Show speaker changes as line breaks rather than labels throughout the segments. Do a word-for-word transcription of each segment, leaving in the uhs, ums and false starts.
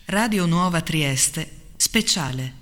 Radio Nuova Trieste, speciale.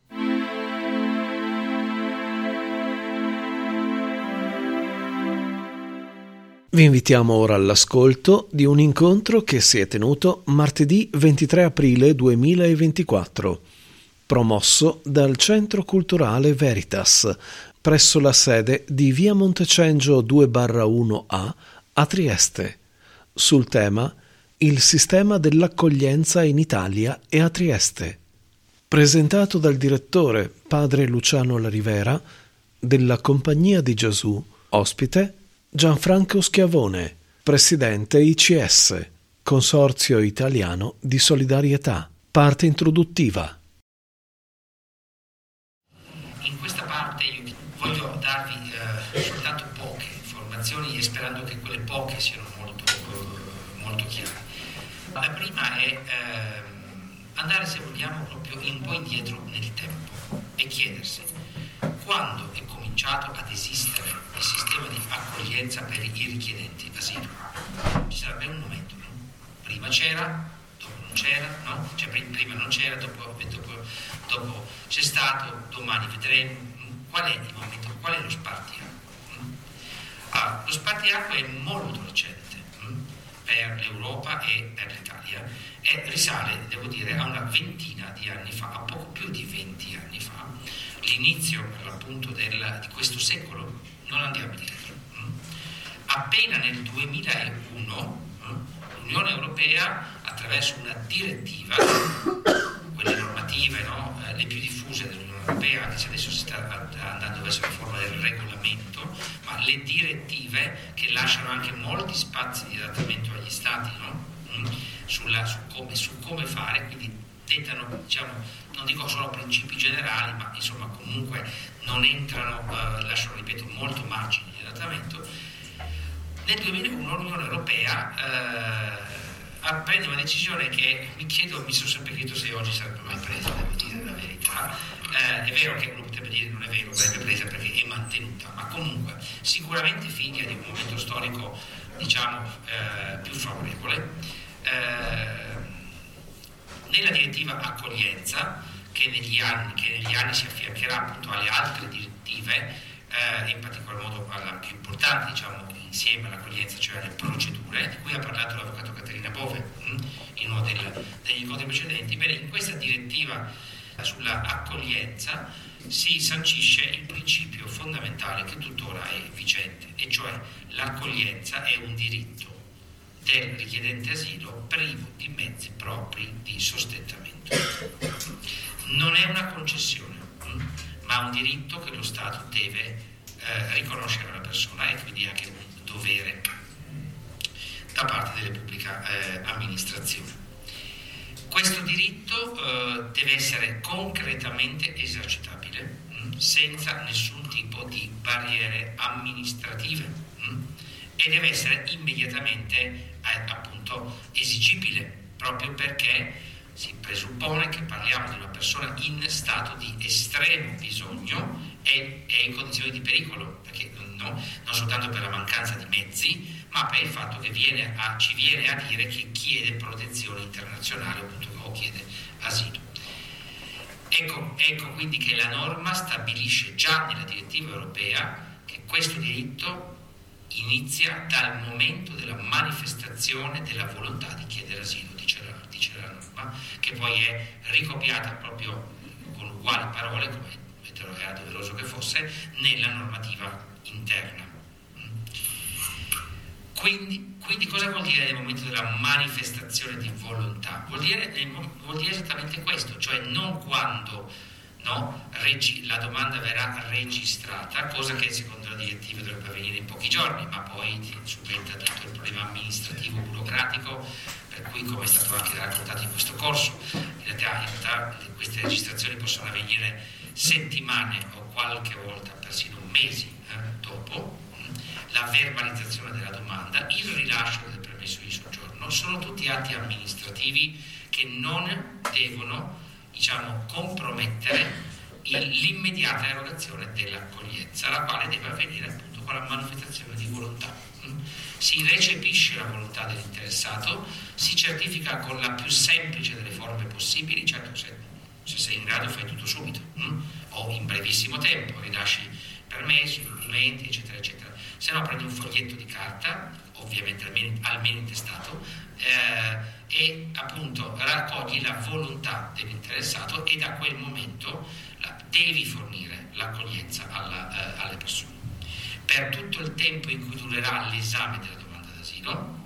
Vi invitiamo ora all'ascolto di un incontro che si è tenuto martedì ventitré aprile duemilaventiquattro, promosso dal Centro Culturale Veritas, presso la sede di via Montecengio due barra uno A a Trieste, sul tema Il sistema dell'accoglienza in Italia e a Trieste, presentato dal direttore padre Luciano La Rivera della Compagnia di Gesù, ospite Gianfranco Schiavone, presidente I C S, Consorzio Italiano di Solidarietà. Parte introduttiva.
In questa parte io voglio darvi eh, soltanto poche informazioni e sperando che quelle poche siano molto, eh, molto chiare. La prima è eh, andare, se vogliamo, proprio un po' indietro nel tempo e chiedersi quando è cominciato ad esistere il sistema di accoglienza per i richiedenti asilo. Ci sarebbe un momento, no? Prima c'era, dopo non c'era, no? Cioè prima non c'era, dopo, dopo, dopo c'è stato, domani vedremo. Qual è il momento, qual è lo spartiacque? Allora, lo spartiacque è molto recente per l'Europa e per l'Italia e risale, devo dire, a una ventina di anni fa, a poco più di venti anni fa, l'inizio per l'appunto del, di questo secolo. Non andiamo dietro. Appena nel duemilauno l'Unione Europea, attraverso una direttiva, quelle normative, no, le più diffuse dell'Unione Europea, anche se adesso si sta andando verso la forma del regolamento, ma le direttive che lasciano anche molti spazi di adattamento agli Stati, no? Sulla, su, come, su come fare, quindi dettano, diciamo, non dico solo principi generali, ma insomma comunque non entrano, eh, lasciano, ripeto, molto margini di adattamento. Nel duemilauno l'Unione Europea eh, prende una decisione che mi chiedo, mi sono sempre chiesto se oggi sarebbe mai presa, devo dire la verità. Eh, è vero che uno potrebbe dire non è vero, sarebbe presa perché è mantenuta, ma comunque sicuramente figlia di un momento storico, diciamo, eh, più favorevole. Eh, nella direttiva accoglienza, che negli anni, che negli anni si affiancherà appunto alle altre direttive, eh, in particolar modo alla più importante, diciamo, insieme all'accoglienza, cioè alle procedure, di cui ha parlato l'avvocato Caterina Bove mh, in uno del, degli incontri precedenti. Bene, in questa direttiva sulla accoglienza si sancisce il principio fondamentale che tuttora è vigente, e cioè l'accoglienza è un diritto del richiedente asilo privo di mezzi propri di sostentamento. Non è una concessione, ma un diritto che lo Stato deve eh, riconoscere alla persona, e quindi anche un dovere da parte delle pubbliche eh, amministrazioni. Questo diritto eh, deve essere concretamente esercitabile mh, senza nessun tipo di barriere amministrative mh, e deve essere immediatamente eh, appunto esigibile, proprio perché si presuppone che parliamo di una persona in stato di estremo bisogno e, e in condizioni di pericolo, perché no, non soltanto per la mancanza di mezzi, ma per il fatto che viene a, ci viene a dire che chiede protezione internazionale appunto, o chiede asilo. Ecco, ecco quindi che la norma stabilisce già nella direttiva europea che questo diritto inizia dal momento della manifestazione della volontà di chiedere asilo, dice la, dice la norma, che poi è ricopiata proprio con uguali parole, come era doveroso che fosse, nella normativa interna. Quindi, quindi cosa vuol dire nel momento della manifestazione di volontà? Vuol dire, vuol dire esattamente questo, cioè non quando no, regi, la domanda verrà registrata, cosa che secondo la direttiva dovrebbe avvenire in pochi giorni, ma poi subentra tutto il problema amministrativo burocratico, per cui, come è stato anche raccontato in questo corso, in realtà, in realtà queste registrazioni possono avvenire settimane o qualche volta persino mesi eh, dopo la verbalizzazione della domanda, il rilascio del permesso di soggiorno, sono tutti atti amministrativi che non devono, diciamo, compromettere il, l'immediata erogazione dell'accoglienza, la quale deve avvenire appunto con la manifestazione di volontà. Si recepisce la volontà dell'interessato, si certifica con la più semplice delle forme possibili possibili, certo se, se sei in grado fai tutto subito, hm? o in brevissimo tempo, rilasci permessi, documenti, eccetera, eccetera. Se no prendi un foglietto di carta, ovviamente almeno, almeno intestato, eh, e appunto raccogli la volontà dell'interessato e da quel momento la, devi fornire l'accoglienza alla, eh, alle persone. Per tutto il tempo in cui durerà l'esame della domanda d'asilo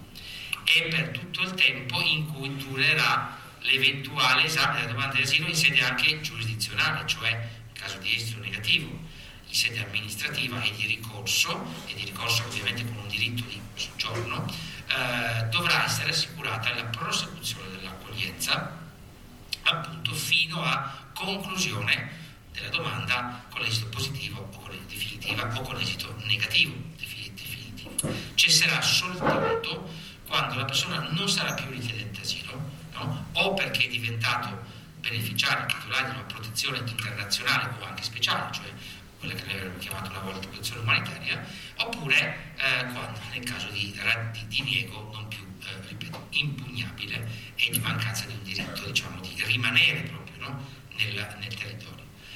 e per tutto il tempo in cui durerà l'eventuale esame della domanda d'asilo in sede anche giurisdizionale, cioè in caso di esito negativo, in sede amministrativa e di ricorso, e di ricorso ovviamente con un diritto di soggiorno, eh, dovrà essere assicurata la prosecuzione dell'accoglienza appunto fino a conclusione della domanda con l'esito positivo o con definitiva o con esito negativo definitivo. Cesserà soltanto quando la persona non sarà più richiedente asilo, no? O perché è diventato beneficiario titolare di una protezione internazionale o anche speciale, cioè quella che noi avremmo chiamato una volta protezione umanitaria, oppure eh, quando nel caso di, di diniego non più, eh, ripeto, impugnabile e di mancanza di un diritto, diciamo, di rimanere proprio, no? nel, nel territorio.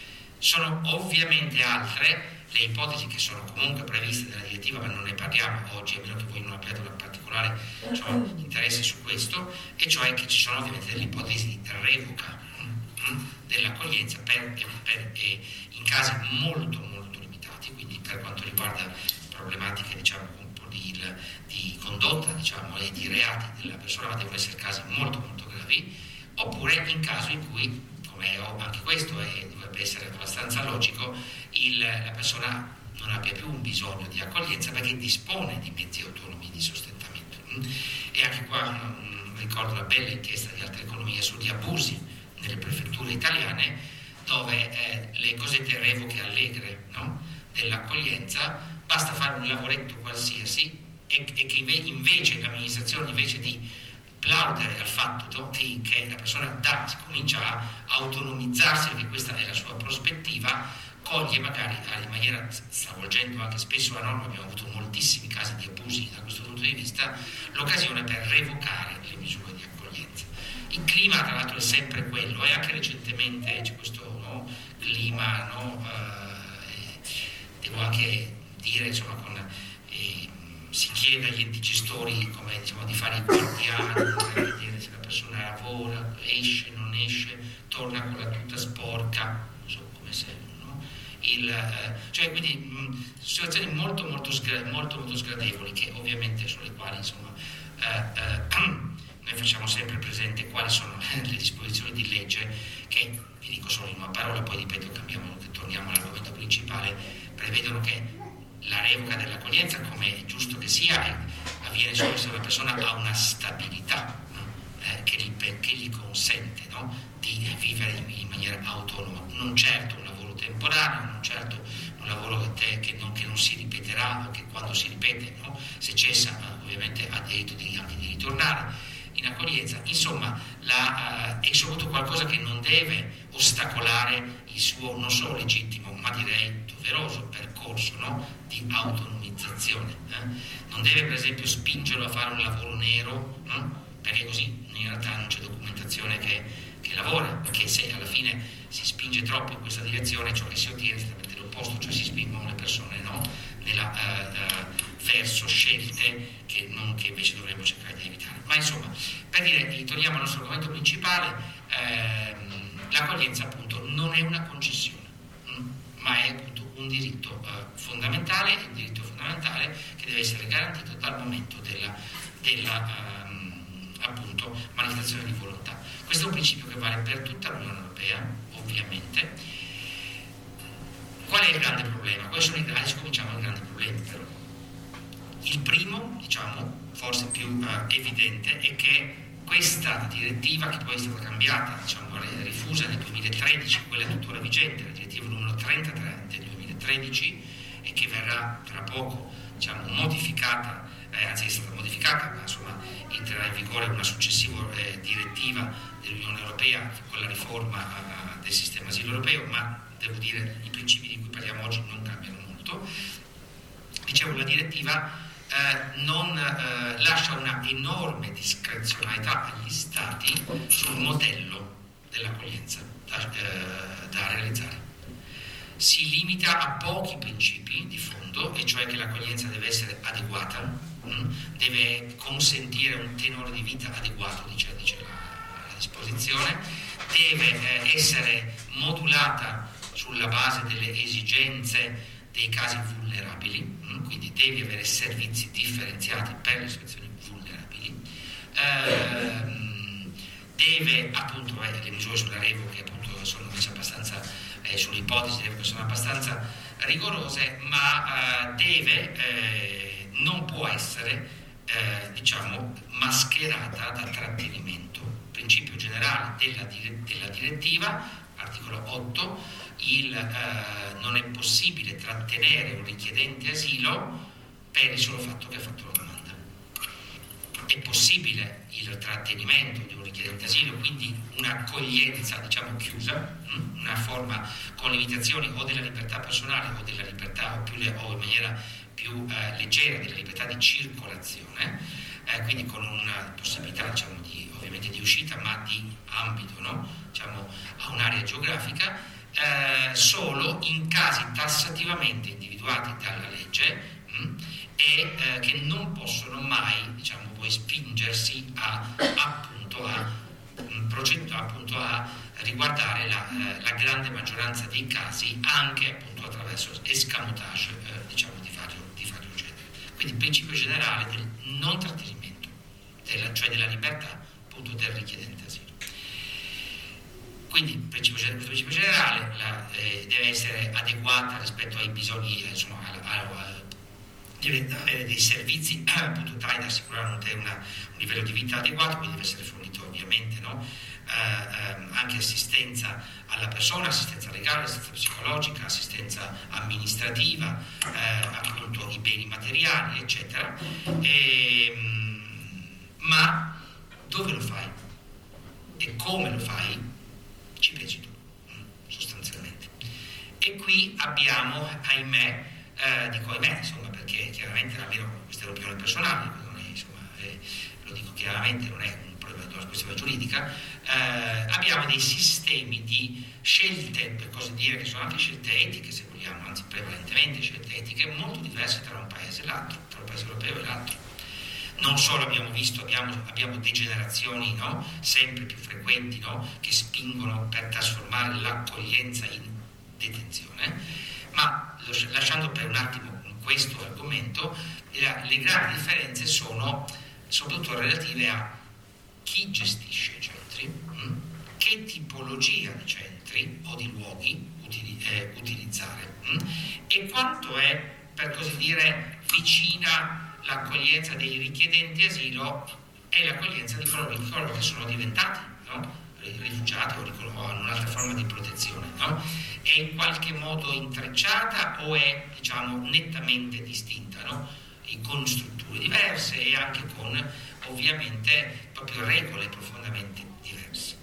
Sono ovviamente altre le ipotesi che sono comunque previste dalla direttiva, ma non ne parliamo oggi, a meno che voi non abbiate un particolare, diciamo, interesse su questo, e cioè che ci sono ovviamente delle ipotesi di revoca mm, dell'accoglienza per, per, eh, in casi molto molto limitati, quindi per quanto riguarda problematiche, diciamo, un po' di, di condotta, diciamo, e di reati della persona, ma devono essere casi molto molto gravi, oppure in caso in cui, come anche questo è, dovrebbe essere abbastanza logico, il, la persona non abbia più un bisogno di accoglienza perché dispone di mezzi autonomi di sostentamento. E anche qua um, ricordo una bella inchiesta di Altre Economie sugli abusi nelle prefetture italiane, dove eh, le cosiddette revoche allegre, no? dell'accoglienza, basta fare un lavoretto qualsiasi e, e che invece l'amministrazione, invece di plaudere al fatto che la persona da, comincia a autonomizzarsi, perché questa è la sua prospettiva, coglie magari in maniera, stravolgendo anche spesso la norma, abbiamo avuto moltissimi casi di abusi da questo punto di vista, l'occasione per revocare le misure di accoglienza. Il clima tra l'altro è sempre quello, e anche recentemente c'è questo, no, clima, no, eh, devo anche dire, insomma, con eh, si chiede agli enti gestori, come, diciamo, di fare i guardiani per vedere se la persona lavora, esce, non esce, torna con la tuta sporca, non so come se, no? Il, eh, cioè quindi mh, situazioni molto molto, sgra- molto molto sgradevoli, che ovviamente sulle quali, insomma, eh, eh, noi facciamo sempre presente quali sono le disposizioni di legge che, vi dico solo in una parola, poi ripeto, cambiamo, torniamo all'argomento principale, prevedono che la revoca dell'accoglienza, come è giusto che sia, avviene solo se una persona ha una stabilità, no? eh, che, gli, che gli consente, no? di vivere in, in maniera autonoma, non certo un lavoro temporaneo, non certo un lavoro che, te, che, non, che non si ripeterà, o che quando si ripete, no? se cessa, ovviamente ha diritto di, anche di ritornare in accoglienza. Insomma, la, uh, è soprattutto qualcosa che non deve ostacolare il suo non solo legittimo, ma direi doveroso percorso, no? di autonomizzazione. Eh? Non deve, per esempio, spingerlo a fare un lavoro nero, no? perché così in realtà non c'è documentazione che, che lavora, perché se alla fine si spinge troppo in questa direzione, ciò che si ottiene è esattamente l'opposto, cioè si spingono le persone, no? Nella, uh, uh, verso scelte che, non, che invece dovremmo cercare di evitare. Ma insomma, per dire, ritorniamo al nostro argomento principale, ehm, l'accoglienza appunto non è una concessione, mh, ma è appunto un diritto eh, fondamentale, un diritto fondamentale che deve essere garantito dal momento della, della ehm, appunto manifestazione di volontà. Questo è un principio che vale per tutta l'Unione Europea, ovviamente. Qual è il grande problema? Quali sono i grandi, cominciamo dai grandi problemi però. Il primo, diciamo, forse più eh, evidente, è che questa direttiva, che poi è stata cambiata, diciamo, rifusa nel duemilatredici, quella è tuttora vigente, la direttiva numero trentatré del duemilatredici, e che verrà tra poco, diciamo, modificata, eh, anzi è stata modificata, ma insomma entrerà in vigore una successiva eh, direttiva dell'Unione Europea con la riforma eh, del sistema asilo europeo, ma devo dire i principi di cui parliamo oggi non cambiano molto. Dicevo, la direttiva Eh, non eh, lascia una enorme discrezionalità agli Stati sul modello dell'accoglienza da, eh, da realizzare. Si limita a pochi principi di fondo, e cioè che l'accoglienza deve essere adeguata, mh, deve consentire un tenore di vita adeguato, dice, dice la, la disposizione, deve eh, essere modulata sulla base delle esigenze dei casi vulnerabili, mh, quindi devi avere servizi differenziati per le situazioni vulnerabili, ehm, deve appunto, eh, le misure sulla revoca appunto sono invece abbastanza, eh, sulle ipotesi di revoca sono abbastanza rigorose, ma eh, deve, eh, non può essere eh, diciamo mascherata da trattenimento. Principio generale della, della direttiva, articolo otto, il, eh, non è possibile trattenere un richiedente asilo per il solo fatto che ha fatto la domanda. È possibile il trattenimento di un richiedente asilo, quindi un'accoglienza diciamo chiusa, una forma con limitazioni o della libertà personale o della libertà o, più, o in maniera più eh, leggera della libertà di circolazione, eh, quindi con una possibilità diciamo di, ovviamente di uscita, ma di ambito, no? Diciamo a un'area geografica, eh, solo in casi tassativamente individuati dalla legge, mh, e eh, che non possono mai diciamo poi spingersi a appunto a, mh, progetto, appunto a riguardare la, eh, la grande maggioranza dei casi, anche appunto attraverso escamotage eh, diciamo di vario, di vario genere. Quindi il principio generale del non trattenimento, della, cioè della libertà appunto del richiedente asilo. Quindi il principio, questo principio generale la, eh, deve essere adeguata rispetto ai bisogni, eh, insomma, a, a, a, deve avere dei servizi appunto tali da assicurare una, un livello di vita adeguato, quindi deve essere fornito ovviamente, no? eh, ehm, anche assistenza alla persona, assistenza legale, assistenza psicologica, assistenza amministrativa, eh, appunto i beni materiali, eccetera. E, ma dove lo fai e come lo fai ci pensi tu, sostanzialmente. E qui abbiamo, ahimè, eh, dico ahimè, insomma, perché chiaramente almeno questa è l'opinione personale, non è, insomma, eh, lo dico chiaramente, non è un problema di una questione giuridica, eh, abbiamo dei sistemi di scelte, per così dire, che sono anche scelte etiche, se vogliamo, anzi prevalentemente scelte etiche, molto diverse tra un paese e l'altro, tra un paese europeo e l'altro. Non solo abbiamo visto, abbiamo, abbiamo degenerazioni, no? Sempre più frequenti, no? Che spingono per trasformare l'accoglienza in detenzione, ma lasciando per un attimo questo argomento, le grandi differenze sono soprattutto relative a chi gestisce i centri, mh? Che tipologia di centri o di luoghi utili, eh, utilizzare, mh? E quanto è, per così dire, vicina l'accoglienza dei richiedenti asilo e l'accoglienza di coloro, di coloro che sono diventati, no? rifugiati o hanno un'altra forma di protezione, no? È in qualche modo intrecciata o è diciamo nettamente distinta, no? E con strutture diverse e anche con ovviamente proprio regole profondamente diverse.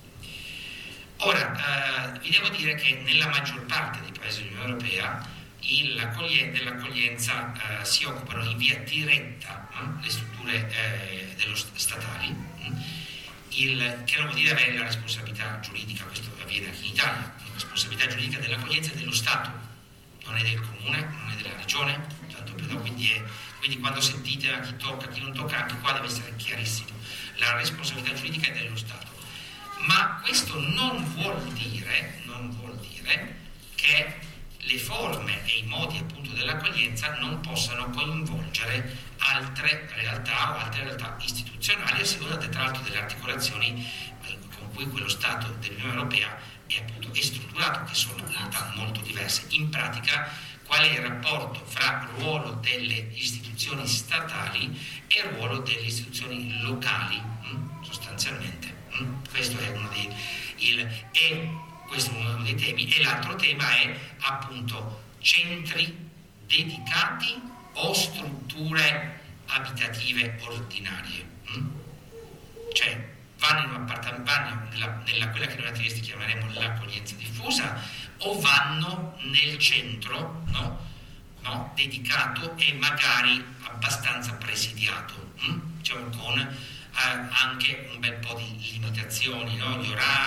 Ora, eh, vi devo dire che nella maggior parte dei paesi dell'Unione Europea Il, dell'accoglienza eh, si occupano in via diretta eh, le strutture eh, dello statali, eh, il, che non vuol dire avere la responsabilità giuridica, questo avviene anche in Italia, la responsabilità giuridica dell'accoglienza è dello Stato, non è del comune, non è della regione, tanto per, quindi, è, quindi quando sentite a chi tocca, a chi non tocca, anche qua deve essere chiarissimo, la responsabilità giuridica è dello Stato, ma questo non vuol dire, non vuol dire che le forme e i modi appunto dell'accoglienza non possano coinvolgere altre realtà o altre realtà istituzionali a seconda tra l'altro delle articolazioni con cui quello Stato dell'Unione Europea è appunto è strutturato, che sono in realtà molto diverse. In pratica qual è il rapporto fra ruolo delle istituzioni statali e ruolo delle istituzioni locali, mh, sostanzialmente. Mh? Questo è uno dei il, e questo è uno dei temi, e l'altro tema è appunto centri dedicati o strutture abitative ordinarie, mm? Cioè vanno in un appartamento, vanno nella, nella quella che noi a Trieste chiameremo l'accoglienza diffusa, o vanno nel centro, no? No? Dedicato e magari abbastanza presidiato, mm? Diciamo con Eh, anche un bel po' di limitazioni, no? Gli orari,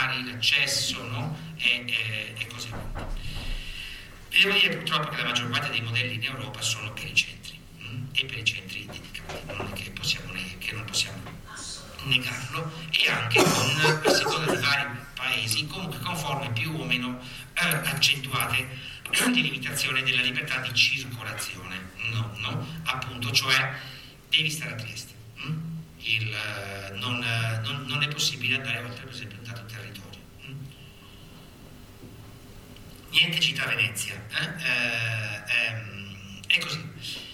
l'accesso, no? e, e, e così via. Devo dire purtroppo che la maggior parte dei modelli in Europa sono per i centri mh? e per i centri dedicati, non è che, possiamo, che non possiamo negarlo, e anche con, a seconda di vari paesi, comunque con forme più o meno eh, accentuate di limitazione della libertà di circolazione, no, no, appunto, cioè devi stare a Trieste, hm? Il, non, non, non è possibile andare oltre, per esempio, un dato territorio. Hm? Niente città Venezia, eh? Eh, ehm, è così.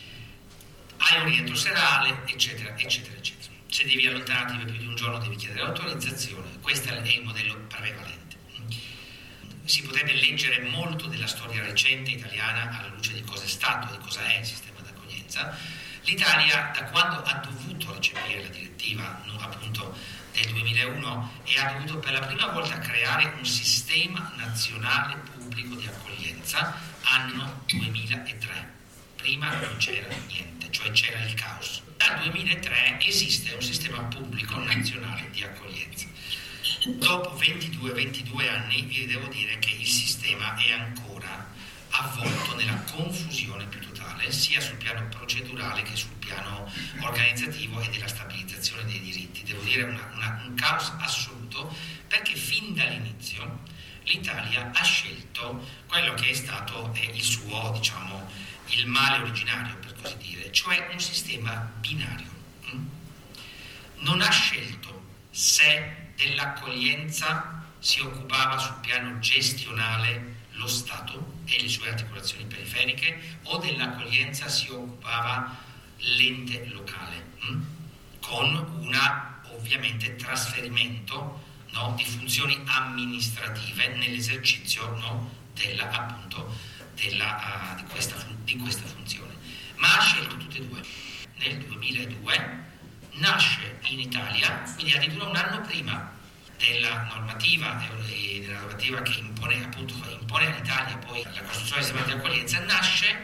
Hai un rientro serale, eccetera, eccetera, eccetera. Se devi allontanarti per più di un giorno devi chiedere l'autorizzazione, questo è il modello prevalente. Si potrebbe leggere molto della storia recente italiana alla luce di cosa è stato, di cosa è il sistema d'accoglienza. L'Italia, da quando ha dovuto recepire la direttiva, no, appunto del duemilauno, e ha dovuto per la prima volta creare un sistema nazionale pubblico di accoglienza, anno duemilatré. Prima non c'era niente, cioè c'era il caos. Dal duemilatré esiste un sistema pubblico nazionale di accoglienza. Dopo ventidue ventidue anni vi devo dire che il sistema è ancora avvolto nella confusione più totale, sia sul piano procedurale che sul piano organizzativo e della stabilizzazione dei diritti. Devo dire una, una, un caos assoluto, perché fin dall'inizio l'Italia ha scelto quello che è stato eh, il suo, diciamo, il male originario, per così dire, cioè un sistema binario. Mm? Non ha scelto se dell'accoglienza si occupava sul piano gestionale lo Stato e le sue articolazioni periferiche, o dell'accoglienza si occupava l'ente locale, hm? con una ovviamente trasferimento, no, di funzioni amministrative nell'esercizio, no, della, appunto, della, uh, di, questa, di questa funzione. Ma ha scelto tutte e due. Nel duemiladue nasce in Italia, quindi addirittura un anno prima della normativa, della normativa che impone, appunto, impone all'Italia poi la costruzione del sistema di accoglienza, nasce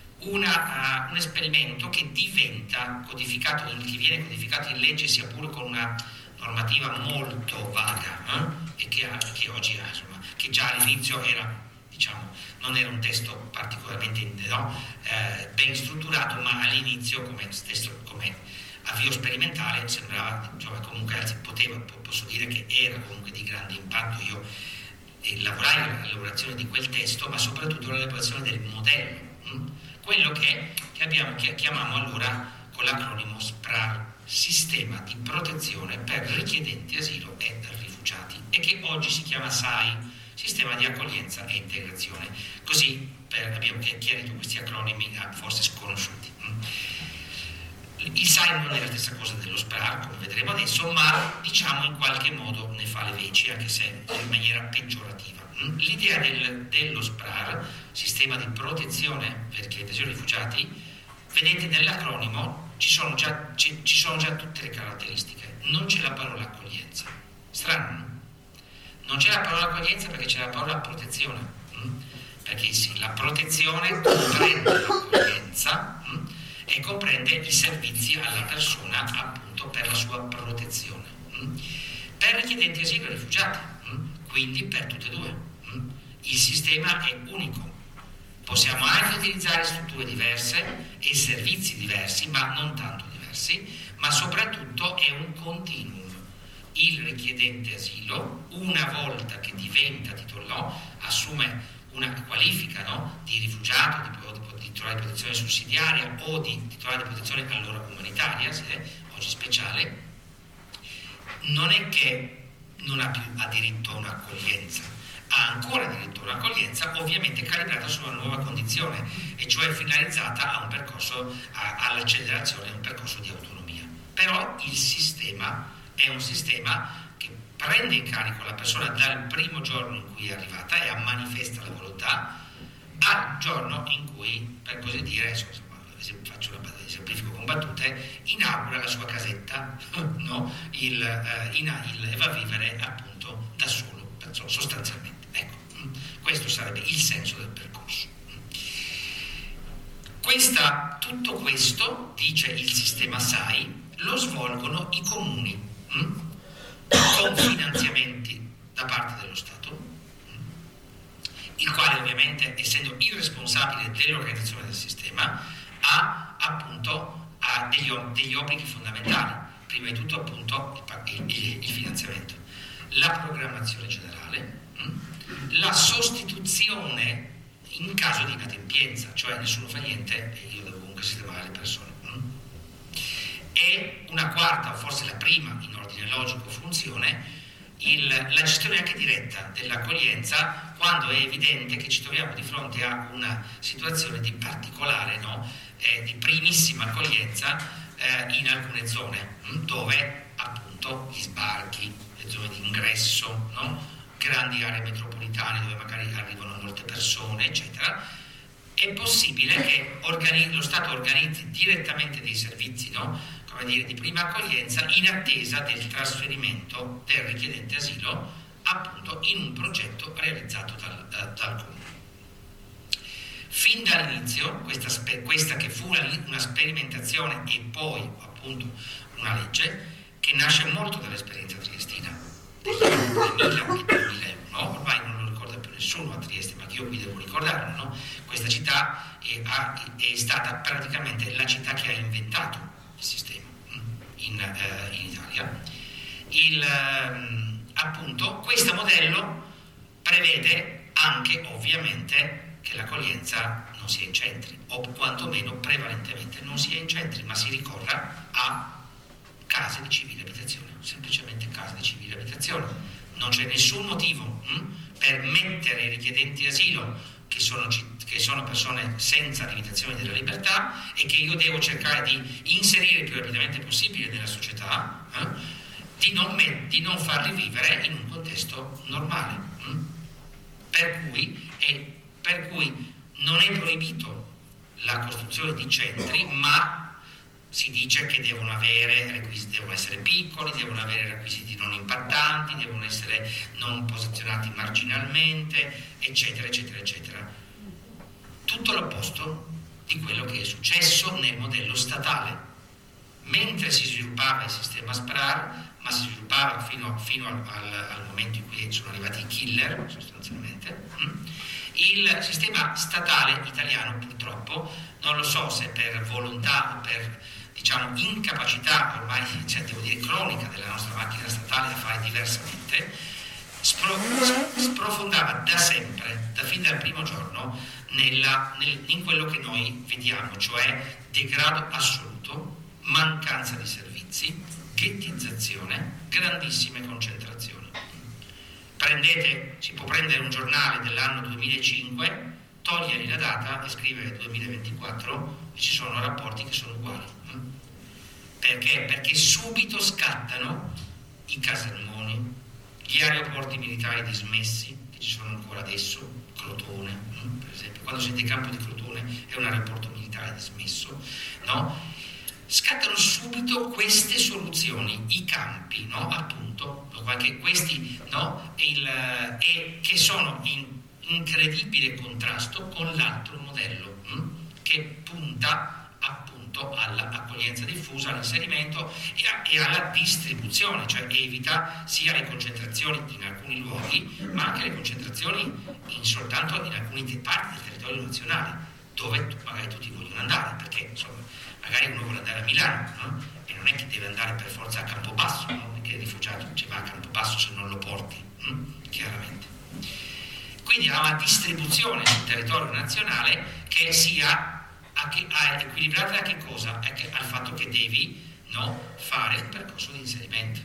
una, uh, un esperimento che diventa codificato, in, che viene codificato in legge, sia pure con una normativa molto vaga, eh? e che, ha, che oggi ha, insomma, che già all'inizio era, diciamo, non era un testo particolarmente, no, eh, ben strutturato, ma all'inizio come stesso, come avvio sperimentale sembrava, insomma, comunque poteva, posso dire che era comunque di grande impatto. Io eh, lavorai all'elaborazione di quel testo, ma soprattutto all'elaborazione del modello, hm? quello che, che abbiamo che chiamiamo allora con l'acronimo SPRAR, Sistema di Protezione per Richiedenti Asilo e Rifugiati, e che oggi si chiama S A I, Sistema di Accoglienza e Integrazione. Così per, abbiamo chiarito questi acronimi forse sconosciuti. Hm? Il S A I non è la stessa cosa dello SPRAR, come vedremo adesso, ma diciamo in qualche modo ne fa le veci, anche se in maniera peggiorativa. L'idea del, dello SPRAR, Sistema di Protezione per Richiedenti e Rifugiati, vedete nell'acronimo ci sono, già, ci, ci sono già tutte le caratteristiche. Non c'è la parola accoglienza. Strano, no? Non c'è la parola accoglienza perché c'è la parola protezione. Perché sì, la protezione comprende l'accoglienza, e comprende i servizi alla persona, appunto, per la sua protezione. Per richiedenti asilo e rifugiati, quindi per tutte e due. Il sistema è unico. Possiamo anche utilizzare strutture diverse e servizi diversi, ma non tanto diversi, ma soprattutto è un continuum. Il richiedente asilo, una volta che diventa titolare, assume una qualifica, no, di rifugiato, di, di, di titolare di protezione sussidiaria o di titolare di protezione allora umanitaria, se è oggi speciale, non è che non ha più ha diritto a un'accoglienza, ha ancora diritto a un'accoglienza, ovviamente calibrata su una nuova condizione, e cioè finalizzata a un percorso, a, all'accelerazione, a un percorso di autonomia. Però il sistema è un sistema che prende in carico la persona dal primo giorno in cui è arrivata e manifesta la volontà, al giorno in cui, per così dire, insomma, faccio una esemplifico con battute, inaugura la sua casetta, no? il, eh, in, il, e va a vivere appunto da solo, sostanzialmente. Ecco, questo sarebbe il senso del percorso. Questa, tutto questo, dice il sistema S A I, lo svolgono i comuni, hm? con finanziamenti da parte dello Stato, il quale ovviamente, essendo il responsabile dell'organizzazione del sistema, ha appunto ha degli, degli obblighi fondamentali, prima di tutto appunto il, il, il finanziamento, la programmazione generale, la sostituzione in caso di inadempienza, cioè nessuno fa niente e io devo comunque sistemare le persone. E una quarta, o forse la prima in ordine logico, funzione, il, la gestione anche diretta dell'accoglienza quando è evidente che ci troviamo di fronte a una situazione di particolare, no? eh, di primissima accoglienza eh, in alcune zone dove appunto gli sbarchi, le zone di ingresso, no? Grandi aree metropolitane dove magari arrivano molte persone, eccetera, è possibile che organi- lo Stato organizzi direttamente dei servizi, no? Come dire, di prima accoglienza in attesa del trasferimento del richiedente asilo appunto in un progetto realizzato dal, uh, dal Comune. Fin dall'inizio, questa, spe- questa che fu una, una sperimentazione e poi appunto una legge che nasce molto dall'esperienza triestina degli anni duemila e duemilauno, ormai non lo ricorda più nessuno a Trieste, ma che io qui devo ricordarlo, no? Questa città è, ha, è stata praticamente la città che ha inventato il sistema in, eh, in Italia. Il, eh, appunto, questo modello prevede anche ovviamente che l'accoglienza non sia in centri, o quantomeno prevalentemente non sia in centri, ma si ricorra a case di civile abitazione, semplicemente case di civile abitazione. Non c'è nessun motivo hm, per mettere i richiedenti asilo che sono, che sono persone senza limitazioni della libertà e che io devo cercare di inserire il più rapidamente possibile nella società, eh, di, non met- di non farli vivere in un contesto normale. Hm? Per cui, è, per cui non è proibito la costruzione di centri, ma si dice che devono avere requisiti, devono essere piccoli, devono avere requisiti non impattanti, devono essere non posizionati marginalmente, eccetera, eccetera, eccetera. Tutto l'opposto di quello che è successo nel modello statale. Mentre si sviluppava il sistema SPRAR, ma si sviluppava fino, fino al, al, al momento in cui sono arrivati i killer, sostanzialmente, il sistema statale italiano purtroppo, non lo so se per volontà o per diciamo incapacità ormai, cioè devo dire cronica della nostra macchina statale a fare diversamente, spro, sprofondava da sempre, da fin dal primo giorno, nella, nel, in quello che noi vediamo, cioè degrado assoluto, mancanza di servizi, ghettizzazione, grandissime concentrazioni. Prendete, si può prendere un giornale dell'anno duemilacinque, togliergli la data e scrivere duemilaventiquattro e ci sono rapporti che sono uguali. Perché? Perché subito scattano i casermoni, gli aeroporti militari dismessi, che ci sono ancora adesso, Crotone, per esempio, quando siete in campo di Crotone è un aeroporto militare dismesso, no? Scattano subito queste soluzioni, i campi, no? Appunto, che questi, no? Il, e che sono in incredibile contrasto con l'altro modello hm? che punta appunto all'accoglienza diffusa, all'inserimento e, a, e alla distribuzione, cioè evita sia le concentrazioni in alcuni luoghi ma anche le concentrazioni in, soltanto in alcune parti del territorio nazionale dove magari tutti vogliono andare, perché insomma magari uno vuole andare a Milano, no? E non è che deve andare per forza a Campobasso, no? Perché il rifugiato ci va a Campobasso se non lo porti, hm? chiaramente. Quindi ha una distribuzione sul territorio nazionale che sia a che, a equilibrata a che cosa? A che, al fatto che devi no, fare il percorso di inserimento.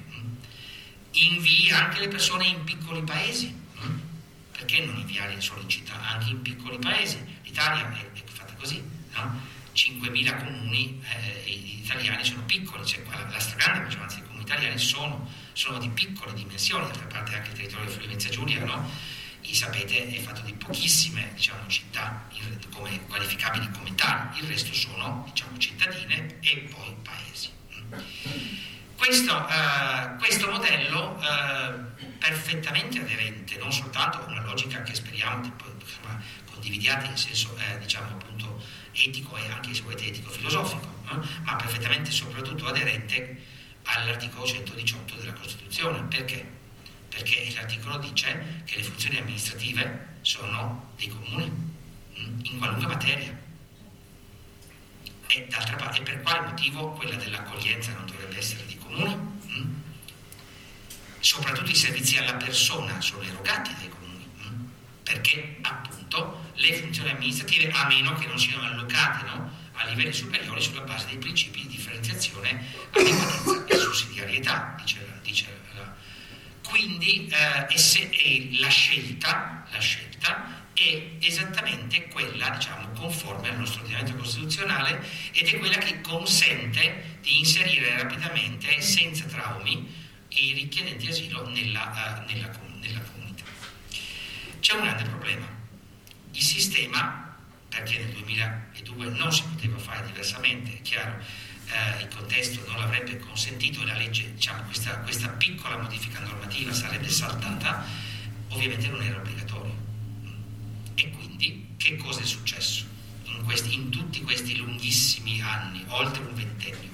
Invii anche le persone in piccoli paesi. Perché non inviarle solo in città, anche in piccoli paesi? L'Italia è, è fatta così, no? cinquemila comuni eh, italiani sono piccoli, cioè la, la stragrande maggioranza dei comuni italiani sono, sono di piccole dimensioni, d'altra parte anche il territorio di Friuli Venezia Giulia, no? E sapete è fatto di pochissime diciamo, città come, qualificabili come tali, il resto sono diciamo, cittadine e poi paesi. Questo, uh, questo modello uh, perfettamente aderente non soltanto a una logica che speriamo che poi, insomma, condividiate in senso eh, diciamo appunto etico e anche se volete etico-filosofico, no? Ma perfettamente soprattutto aderente all'articolo centodiciotto della Costituzione. Perché? perché l'articolo dice che le funzioni amministrative sono dei comuni, in qualunque materia. E d'altra parte, e per quale motivo quella dell'accoglienza non dovrebbe essere dei comuni? Mm? Soprattutto i servizi alla persona sono erogati dai comuni, mm? Perché appunto le funzioni amministrative, a meno che non siano allocate, no, a livelli superiori sulla base dei principi di differenziazione, adeguatezza e sussidiarietà, dice, dice la. Quindi eh, e se, e la scelta, la scelta è esattamente quella, diciamo, conforme al nostro ordinamento costituzionale, ed è quella che consente di inserire rapidamente, senza traumi, i richiedenti asilo nella, uh, nella, nella comunità. C'è un grande problema. Il sistema, perché nel duemiladue non si poteva fare diversamente, è chiaro, eh, il contesto non l'avrebbe consentito, la legge, diciamo, questa, questa piccola modifica normativa sarebbe saltata, ovviamente non era obbligatorio. E quindi che cosa è successo in, questi, in tutti questi lunghissimi anni, oltre un ventennio?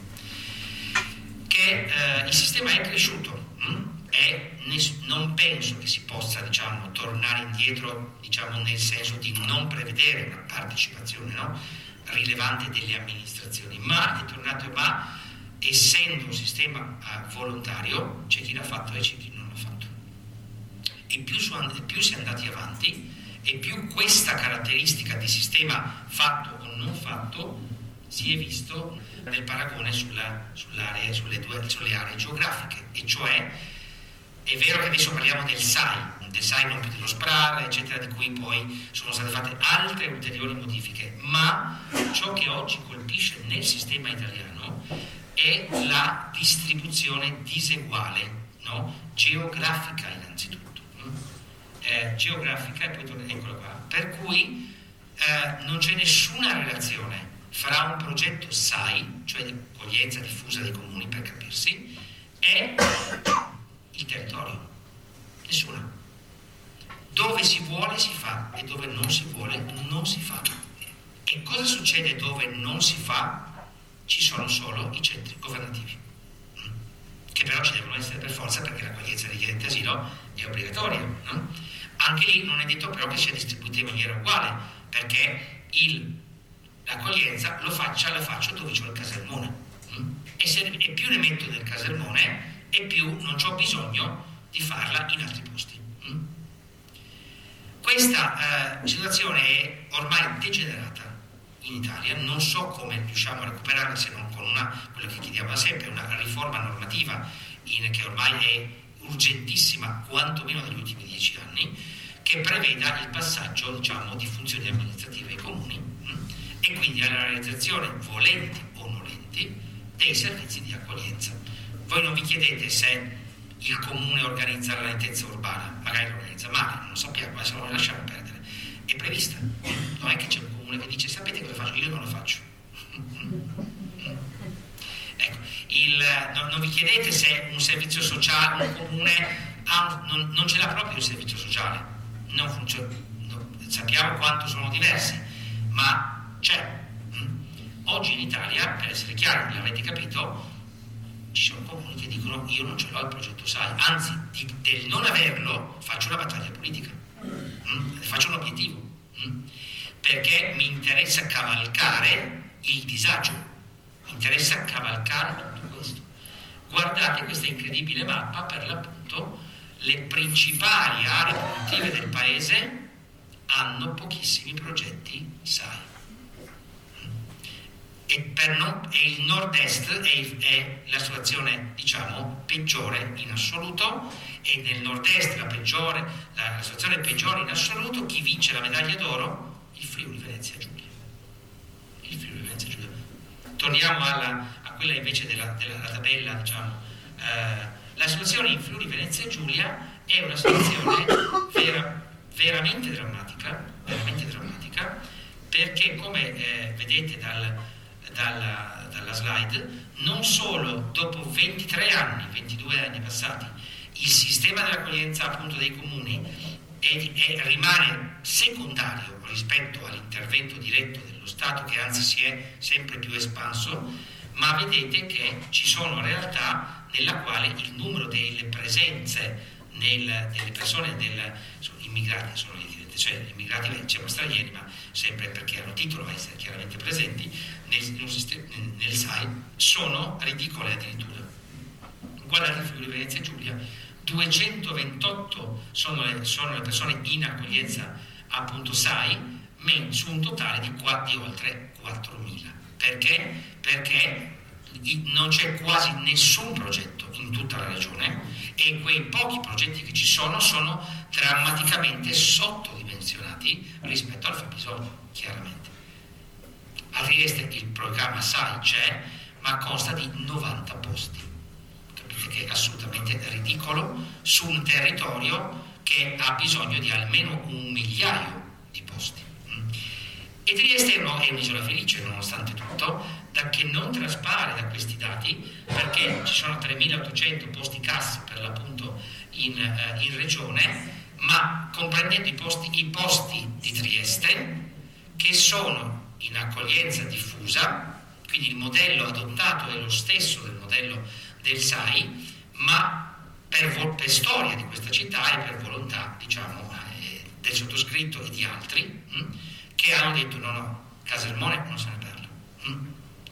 Che eh, il sistema è cresciuto hm? e ness- non penso che si possa, diciamo, tornare indietro, diciamo, nel senso di non prevedere una partecipazione, no, rilevante delle amministrazioni, ma è tornato, ma essendo un sistema uh, volontario c'è chi l'ha fatto e c'è chi non l'ha fatto, e più, su, più si è andati avanti e più questa caratteristica di sistema fatto o non fatto si è visto nel paragone sulla, sull'area, sulle, due, sulle aree geografiche. E cioè, è vero che adesso parliamo del S A I, del S A I non più dello SPRAR, eccetera, di cui poi sono state fatte altre ulteriori modifiche, ma ciò che oggi colpisce nel sistema italiano è la distribuzione diseguale, no? Geografica innanzitutto. Eh, geografica e poi torna, eccola qua, per cui eh, non c'è nessuna relazione fra un progetto S A I, cioè di accoglienza diffusa dei comuni per capirsi, e il territorio. Nessuna. Dove si vuole si fa e dove non si vuole non si fa. E cosa succede dove non si fa? Ci sono solo i centri governativi, che però ci devono essere per forza, perché l'accoglienza dei richiedenti asilo è obbligatoria, no? Anche lì non è detto però che sia distribuita in maniera uguale, perché il, l'accoglienza lo faccia, la faccio dove c'ho il casermone, mm? e, se, e più ne metto nel casermone e più non c'ho bisogno di farla in altri posti. Mm? Questa eh, situazione è ormai degenerata in Italia, non so come riusciamo a recuperarla se non con una, quello che chiediamo da sempre, una riforma normativa in, che ormai è urgentissima, quantomeno negli ultimi dieci anni, che preveda il passaggio, diciamo, di funzioni amministrative ai comuni mh, e quindi alla realizzazione, volenti o nolenti, dei servizi di accoglienza. Voi non vi chiedete se il comune organizza la lentezza urbana, magari lo organizza male, non lo sappiamo, adesso lo lasciamo perdere. È prevista, non è che c'è un comune che dice sapete cosa faccio? Io non lo faccio. Ecco, il, non, non vi chiedete se un servizio sociale, un comune ha, non, non ce l'ha proprio il servizio sociale, non funziona, no, sappiamo quanto sono diversi, ma c'è. Oggi in Italia, per essere chiari, l'avete capito, ci sono comuni che dicono io non ce l'ho il progetto S A I, anzi di, del non averlo faccio una battaglia politica, mm? faccio un obiettivo, mm? perché mi interessa cavalcare il disagio, mi interessa cavalcare tutto questo. Guardate questa incredibile mappa, per l'appunto le principali aree produttive del paese hanno pochissimi progetti S A I. E, per non, e il nord-est è, è la situazione, diciamo, peggiore in assoluto, e nel nord-est la peggiore, la, la situazione peggiore in assoluto. Chi vince la medaglia d'oro? Il Friuli Venezia Giulia. Il Friuli Venezia Giulia. Torniamo alla, a quella invece della, della tabella, diciamo. Eh, la situazione in Friuli Venezia Giulia è una situazione vera, veramente drammatica, veramente drammatica, perché come eh, vedete dal Dalla, dalla slide, non solo dopo ventitré anni, ventidue anni passati, il sistema dell'accoglienza appunto dei comuni è, è, rimane secondario rispetto all'intervento diretto dello Stato, che anzi si è sempre più espanso, ma vedete che ci sono realtà nella quale il numero delle presenze nel, delle persone, del, sono immigrati, sono cioè immigrati, diciamo stranieri, ma sempre perché hanno titolo a essere chiaramente presenti nel, nel, nel S A I, sono ridicole addirittura. Guardate il Friuli Venezia Giulia, duecentoventotto sono le, sono le persone in accoglienza appunto S A I, su un totale di, di oltre quattromila. Perché? Perché non c'è quasi nessun progetto in tutta la regione e quei pochi progetti che ci sono sono drammaticamente sottodimensionati rispetto al fabbisogno, chiaramente. A Trieste il programma S A I c'è, ma consta di novanta posti. Capite che è assolutamente ridicolo su un territorio che ha bisogno di almeno un migliaio di posti. E Trieste è un'isola felice, nonostante tutto, da che non traspare da questi dati, perché ci sono tremilaottocento posti C A S per l'appunto in, eh, in regione, ma comprendendo i posti, i posti di Trieste, che sono in accoglienza diffusa, quindi il modello adottato è lo stesso del modello del S A I, ma per, per storia di questa città e per volontà, diciamo, eh, del sottoscritto e di altri, mh, che hanno detto no, no, Casermone non se ne parla. Mh.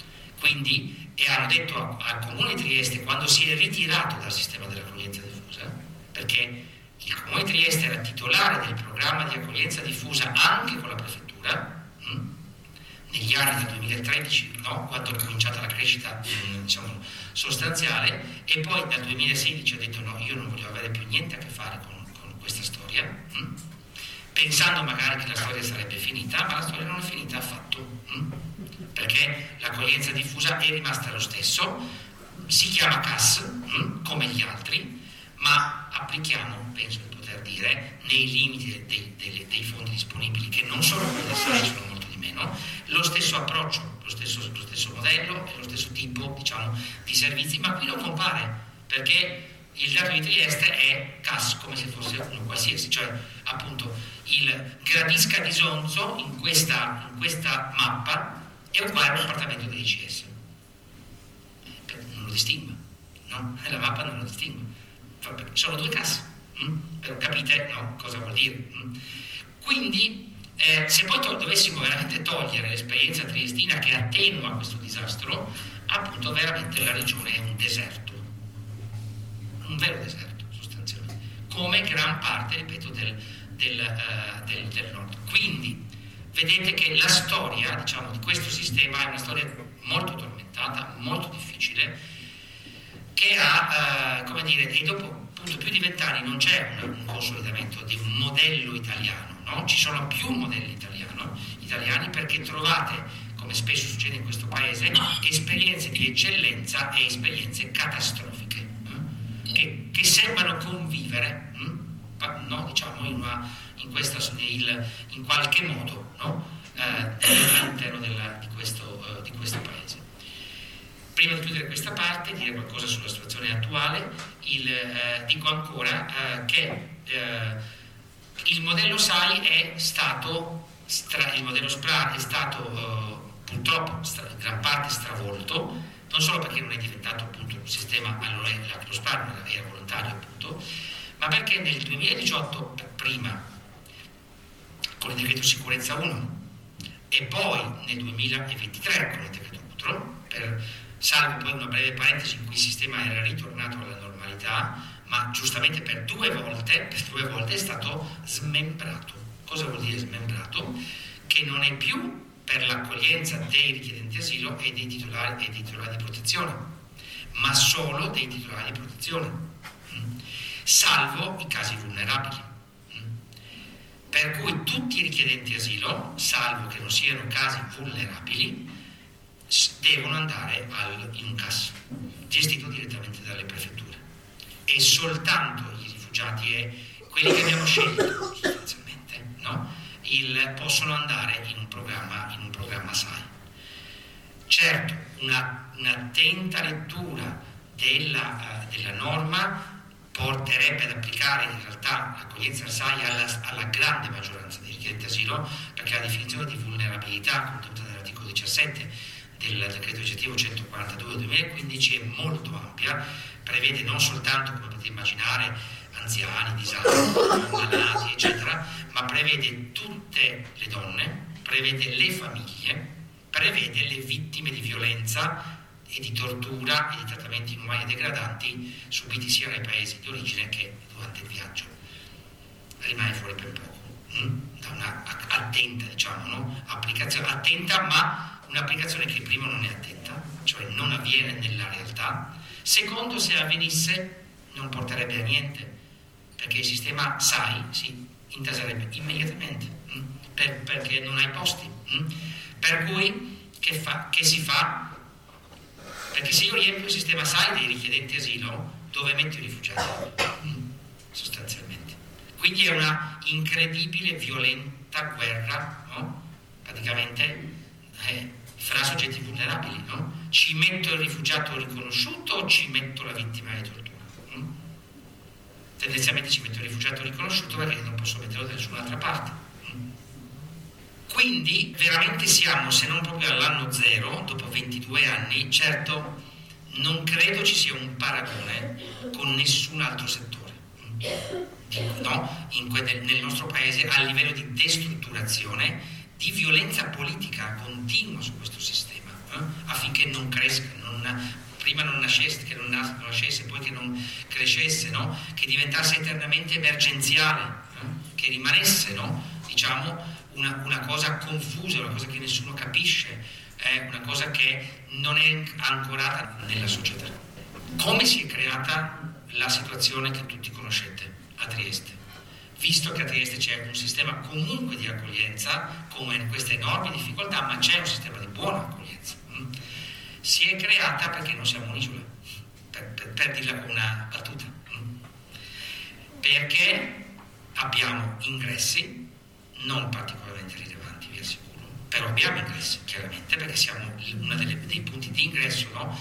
Quindi, e hanno detto al Comune di Trieste, quando si è ritirato dal sistema dell'accoglienza diffusa, perché il Comune di Trieste era titolare del programma di accoglienza diffusa anche con la prefettura, mh, negli anni del duemilatredici, no? Quando è cominciata la crescita mh, diciamo, sostanziale, e poi dal duemilasedici ha detto no, io non voglio avere più niente a che fare con, con questa storia, mh, pensando magari che la storia sarebbe finita, ma la storia non è finita affatto, mh? Perché l'accoglienza diffusa è rimasta lo stesso, si chiama C A S, mh? Come gli altri, ma applichiamo, penso di poter dire, nei limiti dei, dei, dei fondi disponibili, che non sono quelli del S A I, sono molto di meno, lo stesso approccio, lo stesso, lo stesso modello e lo stesso tipo, diciamo, di servizi, ma qui non compare, perché il dato di Trieste è C A S come se fosse uno qualsiasi, cioè appunto il Gradisca di Sonzo in questa, in questa mappa è uguale a un appartamento di I C S. Non lo distingue, no? La mappa non lo distingue. Sono due case, hm? Però capite no, cosa vuol dire. Hm? Quindi eh, se poi to- dovessimo veramente togliere l'esperienza triestina che attenua questo disastro, appunto veramente la regione è un deserto. Un vero deserto sostanzialmente, come gran parte, ripeto, del, del, uh, del, del nord. Quindi vedete che la storia, diciamo, di questo sistema è una storia molto tormentata, molto difficile, che ha, uh, come dire, e dopo appunto più di vent'anni non c'è un, un consolidamento di un modello italiano, no? Ci sono più modelli italiano, italiani perché trovate, come spesso succede in questo paese, esperienze di eccellenza e esperienze catastrofiche. Che, che sembrano convivere hm? no? diciamo in, una, in, questa, il, in qualche modo no? eh, all'interno della, di, questo, uh, di questo paese. Prima di chiudere questa parte, dire qualcosa sulla situazione attuale, il, eh, dico ancora eh, che eh, il modello S A I è stato, stra, il modello S P R A è stato eh, purtroppo stra, in gran parte stravolto, non solo perché non è diventato appunto un sistema, allora lo S P R A non era volontario appunto, ma perché nel duemiladiciotto prima con il decreto sicurezza uno e poi nel duemilaventitré con il decreto Cutro, per, salvo poi una breve parentesi in cui il sistema era ritornato alla normalità, ma giustamente per due volte, per due volte è stato smembrato. Cosa vuol dire smembrato? Che non è più per l'accoglienza dei richiedenti asilo e dei titolari, e dei titolari di protezione, ma solo dei titolari di protezione, mh? salvo i casi vulnerabili. Mh? Per cui tutti i richiedenti asilo, salvo che non siano casi vulnerabili, devono andare al, in un C A S, gestito direttamente dalle prefetture. E soltanto i rifugiati e quelli che abbiamo scelto, sostanzialmente, no? Il, possono andare in un programma, in un programma S A I. Certo, una, un'attenta lettura della, uh, della norma porterebbe ad applicare in realtà l'accoglienza S A I alla, alla grande maggioranza dei richiedenti asilo, perché la definizione di vulnerabilità contenuta nell'articolo diciassette del decreto legislativo centoquarantadue duemilaquindici è molto ampia, prevede non soltanto, come potete immaginare, anziani, disabili, malati, eccetera, ma prevede tutte le donne, prevede le famiglie, prevede le vittime di violenza e di tortura e di trattamenti inumani e degradanti subiti sia nei paesi di origine che durante il viaggio. Rimane fuori per poco, mh? da una attenta, diciamo, no? applicazione, attenta, ma un'applicazione che primo non è attenta, cioè non avviene nella realtà. Secondo, se avvenisse non porterebbe a niente, perché il sistema S A I si intaserebbe immediatamente, mh? Per, perché non hai posti. Mh? Per cui che, fa, che si fa? Perché se io riempio il sistema S A I dei richiedenti asilo, dove metto i rifugiati? Mm, sostanzialmente. Quindi è una incredibile, violenta guerra, no? Praticamente eh, fra soggetti vulnerabili, no? Ci metto il rifugiato riconosciuto o ci metto la vittima di tortura? Mm? Tendenzialmente ci metto il rifugiato riconosciuto perché non posso metterlo da nessun'altra parte. Quindi veramente siamo, se non proprio all'anno zero, dopo ventidue anni, certo non credo ci sia un paragone con nessun altro settore, no? In que- nel nostro paese a livello di destrutturazione, di violenza politica continua su questo sistema, eh? affinché non cresca, non, prima non nascesse, che non nascesse, poi che non crescesse, no? Che diventasse eternamente emergenziale, eh? Che rimanesse, no? diciamo, Una, una cosa confusa, una cosa che nessuno capisce, è una cosa che non è ancorata nella società. Come si è creata la situazione che tutti conoscete a Trieste? Visto che a Trieste c'è un sistema comunque di accoglienza, come queste enormi difficoltà, ma c'è un sistema di buona accoglienza. Si è creata perché non siamo un'isola, per, per, per dirla con una battuta. Perché abbiamo ingressi non particolarmente rilevanti, vi assicuro, però abbiamo ingressi, chiaramente, perché siamo uno dei punti di ingresso, no?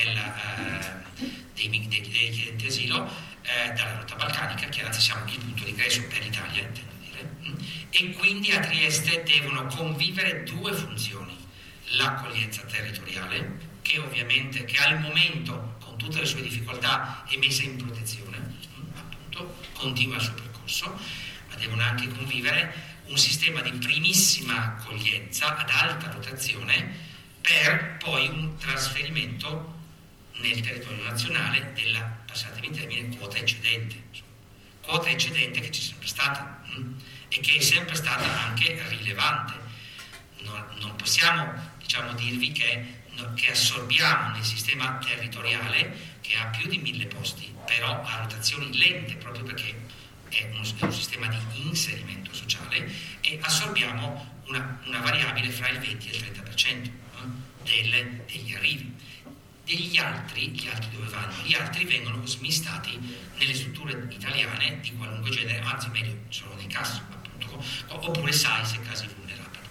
Nella, uh, dei, dei, dei richiedenti asilo eh, dalla rotta balcanica, chiaramente siamo il punto di ingresso per l'Italia, intendo dire, e quindi a Trieste devono convivere due funzioni: l'accoglienza territoriale, che ovviamente, che al momento, con tutte le sue difficoltà, è messa in protezione, appunto, continua il suo percorso, ma devono anche convivere un sistema di primissima accoglienza ad alta rotazione per poi un trasferimento nel territorio nazionale della, passatemi il termine, quota eccedente. Quota eccedente che c'è sempre stata mh? e che è sempre stata anche rilevante. Non, non possiamo, diciamo, dirvi che, no, che assorbiamo nel sistema territoriale, che ha più di mille posti, però a rotazioni lente, proprio perché è uno, è un sistema di inserimento sociale, e assorbiamo una, una variabile fra il venti e il trenta per cento eh, delle, degli arrivi. Degli altri, gli altri dove vanno? Gli altri vengono smistati nelle strutture italiane di qualunque genere, anzi meglio, solo nei C A S, appunto, oppure S A I se casi vulnerabili.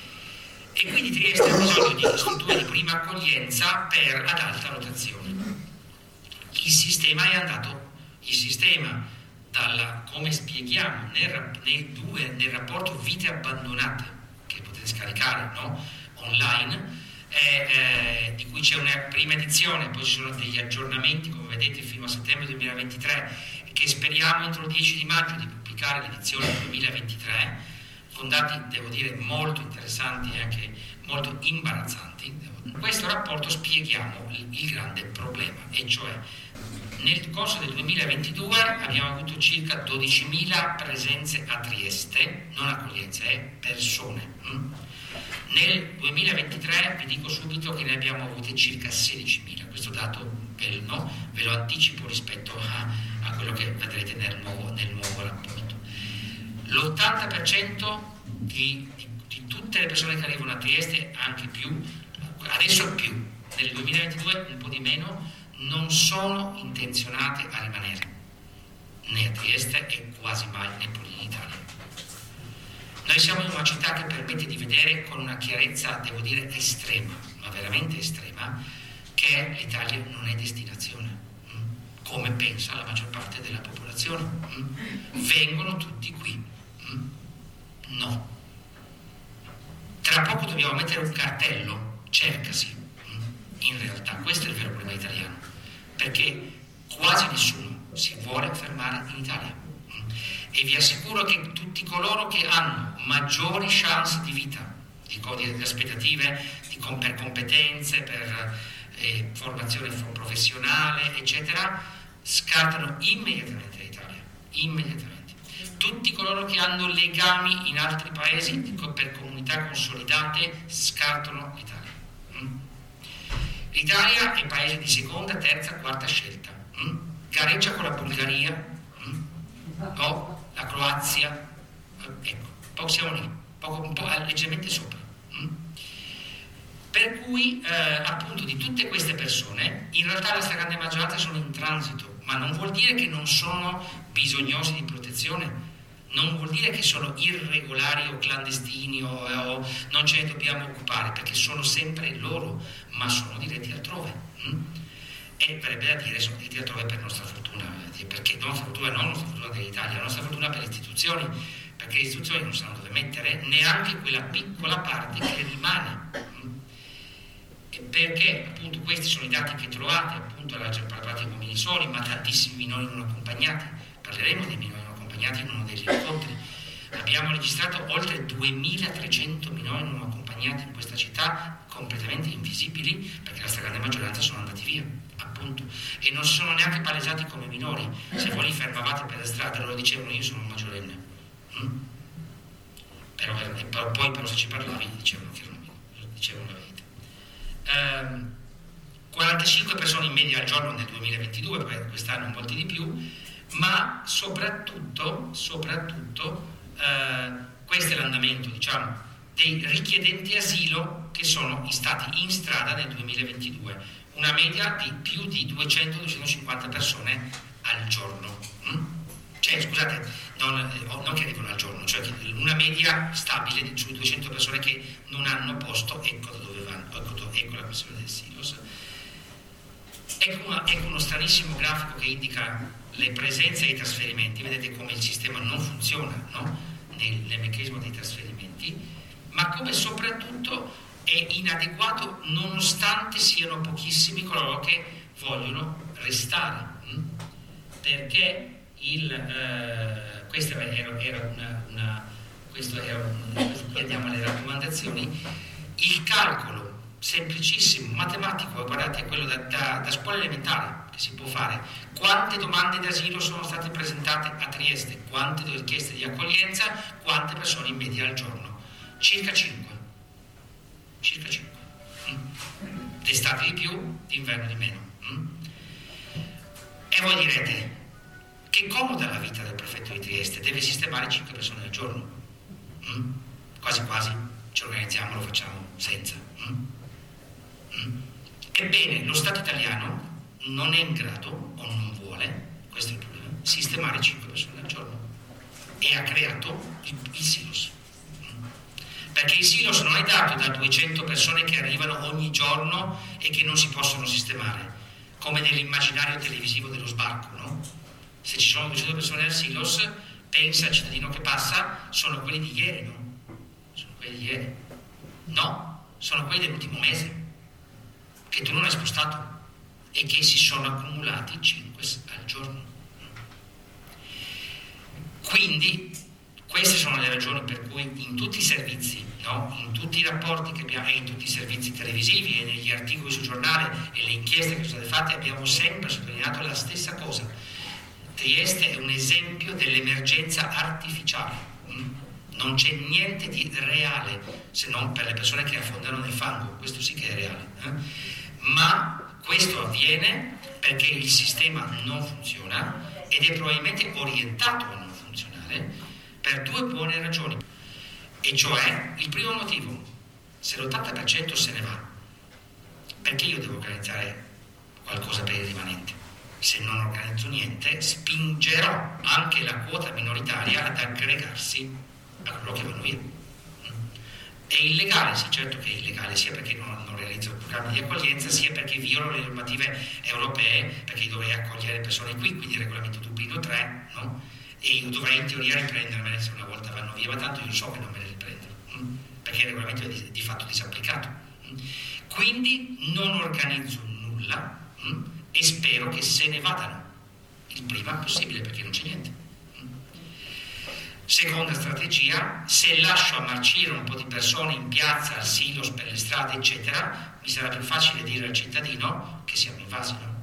E quindi Trieste ha bisogno di strutture di prima accoglienza per ad alta rotazione. Il sistema è andato, il sistema dalla, come spieghiamo nel, nei due, nel rapporto Vite Abbandonate, che potete scaricare, no? online, eh, eh, di cui c'è una prima edizione, poi ci sono degli aggiornamenti, come vedete, fino a settembre duemilaventitré, che speriamo entro il dieci di maggio di pubblicare l'edizione duemilaventitré, con dati, devo dire, molto interessanti e anche molto imbarazzanti. In questo rapporto spieghiamo il, il grande problema, e cioè nel corso del duemilaventidue abbiamo avuto circa dodicimila presenze a Trieste, non accoglienze, eh, persone. Mm? Nel duemilaventitré vi dico subito che ne abbiamo avute circa sedicimila, questo dato ve, no, ve lo anticipo rispetto a, a quello che vedrete nel nuovo, nel nuovo rapporto. L'ottanta per cento di, di, di tutte le persone che arrivano a Trieste, anche più, adesso più, nel duemilaventidue un po' di meno, non sono intenzionate a rimanere né a Trieste e quasi mai neppure in Italia. Noi siamo in una città che permette di vedere con una chiarezza, devo dire, estrema, ma veramente estrema, che l'Italia non è destinazione, come pensa la maggior parte della popolazione. Vengono tutti qui. No. Tra poco dobbiamo mettere un cartello, cercasi. In realtà questo è il vero problema italiano, perché quasi nessuno si vuole fermare in Italia. E vi assicuro che tutti coloro che hanno maggiori chance di vita, di, di aspettative di, per competenze, per eh, formazione professionale, eccetera, scartano immediatamente l'Italia, immediatamente. Tutti coloro che hanno legami in altri paesi per comunità consolidate scartano l'Italia. Mm? L'Italia è paese di seconda, terza, quarta scelta. Mm? Gareggia con la Bulgaria, mm? no? La Croazia, ecco, poi siamo lì, poco, un po' leggermente sopra. Mm? Per cui eh, appunto di tutte queste persone, in realtà la stragrande maggioranza sono in transito, ma non vuol dire che non sono bisognosi di protezione, non vuol dire che sono irregolari o clandestini o, o non ce ne dobbiamo occupare, perché sono sempre loro, ma sono diretti altrove. Mm? E verrebbe da dire sono diretti altrove per nostra fortuna, perché la nostra fortuna non la nostra fortuna dell'Italia, la nostra fortuna per le istituzioni, perché le istituzioni non sanno dove mettere neanche quella piccola parte che rimane. Mm? Perché appunto questi sono i dati che trovate, appunto alla parlate di bambini soli, ma tantissimi minori non accompagnati. Parleremo dei minori non accompagnati in uno degli incontri. Abbiamo registrato oltre duemilatrecento minori non accompagnati in questa città, completamente invisibili, perché la stragrande maggioranza sono andati via, appunto, e non si sono neanche palesati come minori. Se voi li fermavate per la strada loro dicevano io sono un maggiorenne, mm? però, però poi però se ci parlavi dicevano che erano dicevano la verità. Um, quarantacinque persone in media al giorno nel duemilaventidue, quest'anno molti di più, ma soprattutto, soprattutto uh, questo è l'andamento, diciamo, dei richiedenti asilo che sono stati in strada nel duemilaventidue, una media di più di duecento duecentocinquanta persone al giorno. Mm? Cioè, scusate, non, non che arrivano al giorno, cioè una media stabile su duecento persone che non hanno posto, ecco da dove vanno, ecco, ecco la questione del silos. Ecco, una, ecco uno stranissimo grafico che indica le presenze e i trasferimenti. Vedete come il sistema non funziona, no? nel, nel meccanismo dei trasferimenti, ma come soprattutto è inadeguato nonostante siano pochissimi coloro che vogliono restare. Hm? Perché il, eh, questa era, era una, una questo era un, qui andiamo alle raccomandazioni. Il calcolo semplicissimo, matematico, guardate, è quello da, da, da scuola elementare che si può fare. Quante domande d'asilo sono state presentate a Trieste, quante richieste di accoglienza, quante persone in media al giorno? Circa cinque. Circa cinque. Mm. D'estate di più, d'inverno di meno. Mm. E voi direte, che comoda la vita del prefetto di Trieste, deve sistemare cinque persone al giorno. Mm. Quasi quasi ci organizziamo, lo facciamo senza. Mm. Mm. Ebbene, lo Stato italiano non è in grado, o non vuole, questo è il problema, sistemare cinque persone al giorno, e ha creato il, il silos. Mm. Perché il silos non è dato da duecento persone che arrivano ogni giorno e che non si possono sistemare, come nell'immaginario televisivo dello sbarco, no? Se ci sono duecento persone al silos, pensa al cittadino che passa, sono quelli di ieri, no? Sono quelli di ieri. No, sono quelli dell'ultimo mese, che tu non hai spostato e che si sono accumulati cinque al giorno. Quindi queste sono le ragioni per cui in tutti i servizi, no? In tutti i rapporti che abbiamo, e in tutti i servizi televisivi e negli articoli sul giornale e le inchieste che sono state fatte, abbiamo sempre sottolineato la stessa cosa. Trieste è un esempio dell'emergenza artificiale. Non c'è niente di reale, se non per le persone che affondano nel fango, questo sì che è reale. Eh? Ma questo avviene perché il sistema non funziona ed è probabilmente orientato a non funzionare per due buone ragioni. E cioè, il primo motivo, se l'ottanta per cento se ne va, perché io devo organizzare qualcosa per il rimanente? Se non organizzo niente, spingerò anche la quota minoritaria ad aggregarsi a quello che vanno via. È illegale, sì, certo che è illegale, sia perché non, non realizzo programmi di accoglienza, sia perché violo le normative europee, perché io dovrei accogliere persone qui, quindi il regolamento Dublino tre, no? E io dovrei in teoria riprendermele se una volta vanno via, ma tanto io so che non me le riprendo, mh? Perché il regolamento è di, di fatto disapplicato. Mh? Quindi non organizzo nulla, mh? E spero che se ne vadano il prima possibile, perché non c'è niente. Seconda strategia: se lascio ammarcire un po' di persone in piazza, al silos, per le strade, eccetera, mi sarà più facile dire al cittadino che siamo invasi, no?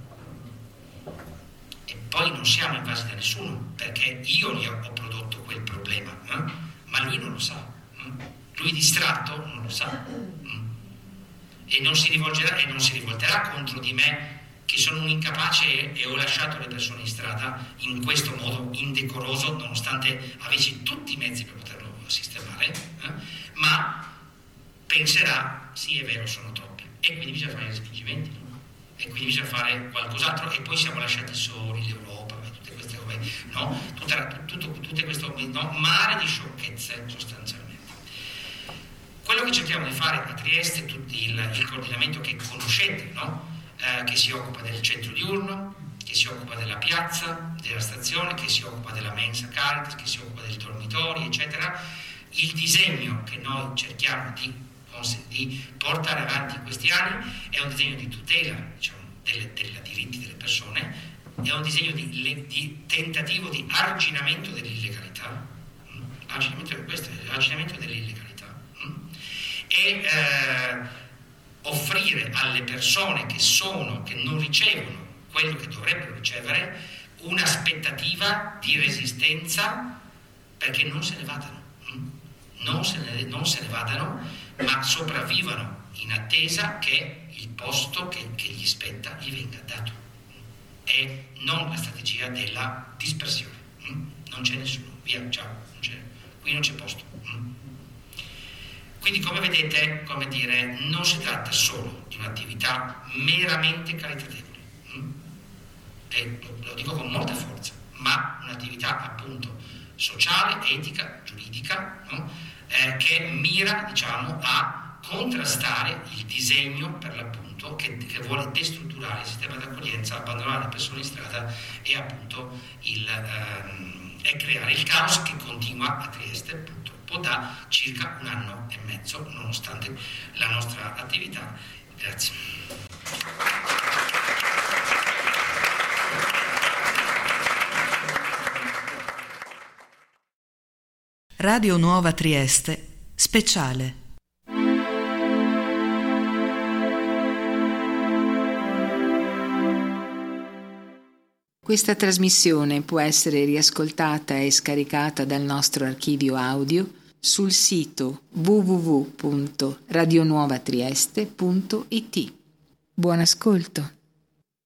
E poi non siamo invasi da nessuno, perché io gli ho, ho prodotto quel problema, eh? Ma lui non lo sa. Eh? Lui distratto non lo sa. Eh? E non si rivolgerà e non si rivolterà contro di me, che sono un incapace e ho lasciato le persone in strada in questo modo indecoroso, nonostante avessi tutti i mezzi per poterlo sistemare, eh? Ma penserà: sì, è vero, sono troppi, e quindi bisogna fare i respingimenti, no? E quindi bisogna fare qualcos'altro, e poi siamo lasciati soli, l'Europa, tutte queste cose, no? Tutta, tutto, tutte questo, no? Mare di sciocchezze, sostanzialmente. Quello che cerchiamo di fare a Trieste, tutti il, il coordinamento che conoscete, no? Eh, che si occupa del centro diurno, che si occupa della piazza, della stazione, che si occupa della mensa Caritas, che si occupa dei dormitori, eccetera. Il disegno che noi cerchiamo di, di portare avanti in questi anni è un disegno di tutela, diciamo, dei diritti delle persone, è un disegno di, di tentativo di arginamento dell'illegalità, mm? arginamento, questo è l'arginamento dell'illegalità, mm? e eh, offrire alle persone che sono, che non ricevono quello che dovrebbero ricevere, un'aspettativa di resistenza, perché non se ne vadano, non se ne, non se ne vadano, ma sopravvivano in attesa che il posto che, che gli spetta gli venga dato. E non la strategia della dispersione. Non c'è nessuno, via, ciao, non c'è, qui non c'è posto. Quindi, come vedete, come dire, non si tratta solo di un'attività meramente caritatevole, e lo dico con molta forza, ma un'attività appunto sociale, etica, giuridica, no? eh, che mira, diciamo, a contrastare il disegno, per l'appunto, che, che vuole destrutturare il sistema di accoglienza, abbandonare le persone in strada e appunto il, ehm, e creare il caos che continua a Trieste, appunto, da circa un anno e mezzo, nonostante la nostra attività. Grazie.
Radio Nuova Trieste, speciale.
Questa trasmissione può essere riascoltata e scaricata dal nostro archivio audio sul sito w w w punto radionuovatrieste punto i t. Buon ascolto.